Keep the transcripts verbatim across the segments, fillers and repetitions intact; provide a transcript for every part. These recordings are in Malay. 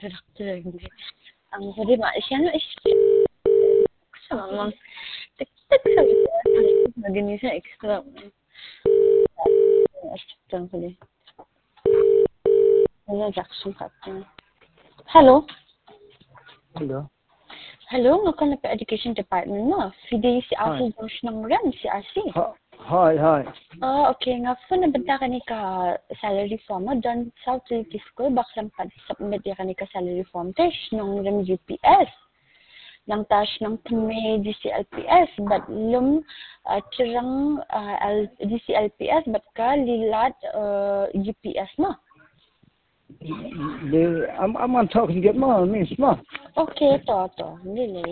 Traktor hindi. Ang huli ma siya no is sama mang tek-tek sabi ko. Naging siya extra. Extra huli. Hello, Jackson Captain. Hello. Hello. Hello, nga ka na pa Education Department mo. Fide si Asil Josh ng R E M, si R C. Hi, hi. Oh, okay. Nga po, nabanta ka ni ka salary form mo. Doon sa utility school, baklang pa-submit ka ni ka salary form test ng R E M U P S. Nang tash ng T M E D C L P S. But lum, uh, tirang uh, D C L P S, but ka lilat uh, U P S mo. The, I'm, I'm on talking get more, miss, ma. Okay, to, to. Really.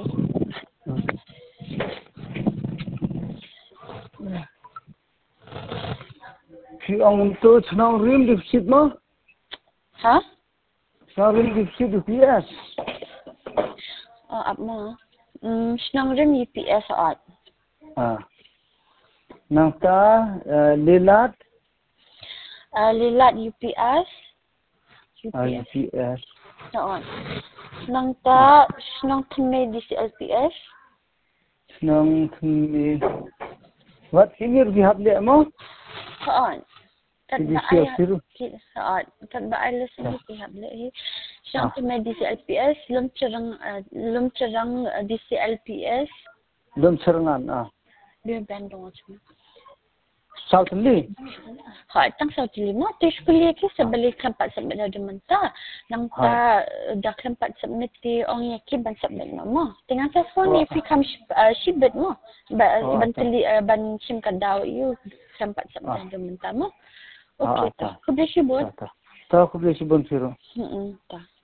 Si ang to snang rim deficit ma? Ha? Snang rim deficit U P S. Oh, up mo. Mm, snang rim U P S at. Ah. Nang ta uh, lilat. Uh, lilat U P S. U P S. Ah, U P S. Noon. Nang ta, nang T M E D C L P S. Snang mi. What inir di hable mo? Haan. Kat D ba C L ay zero. haan. Kat ba ay lesson di hable eh. Siyang T M E D C L P S, lum charang lum charang D C L P S. Lum serangan ah. Biar bandong ako. Southly. Ha, tang sa lima. Tish kuliah ki sa balik lampat sa benda dementa. Nang ta dak lampat submit ti ong yaki ban submit mo mo. Tingnan sa phone if you come shibet mo. Ba ban tili ban sim ka daw you lampat sa benda dementa mo. Okay ta. Kublesi bot. Ta. Ta kublesi bon siro. Hmm ta.